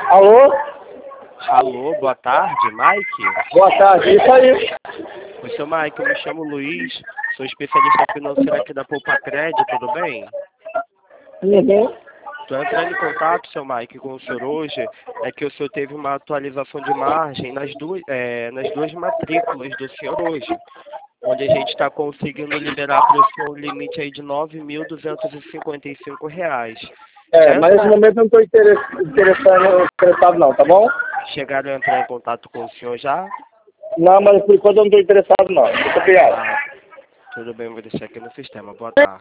Alô? Alô, boa tarde, Mike? Boa tarde, isso aí. Oi, seu Mike, eu me chamo Luiz, sou especialista financeiro aqui da Poupa Crédito, tudo bem? Uhum. Estou entrando em contato, seu Mike, com o senhor hoje, é que o senhor teve uma atualização de margem nas duas matrículas do senhor hoje, onde a gente está conseguindo liberar para o senhor um limite aí de R$ 9.255. Mas nesse momento eu não estou interessado não, tá bom? Chegaram a entrar em contato com o senhor já? Não, mas por enquanto eu não estou interessado não. Muito obrigado. Ah, tudo bem, vou deixar aqui no sistema. Boa tarde.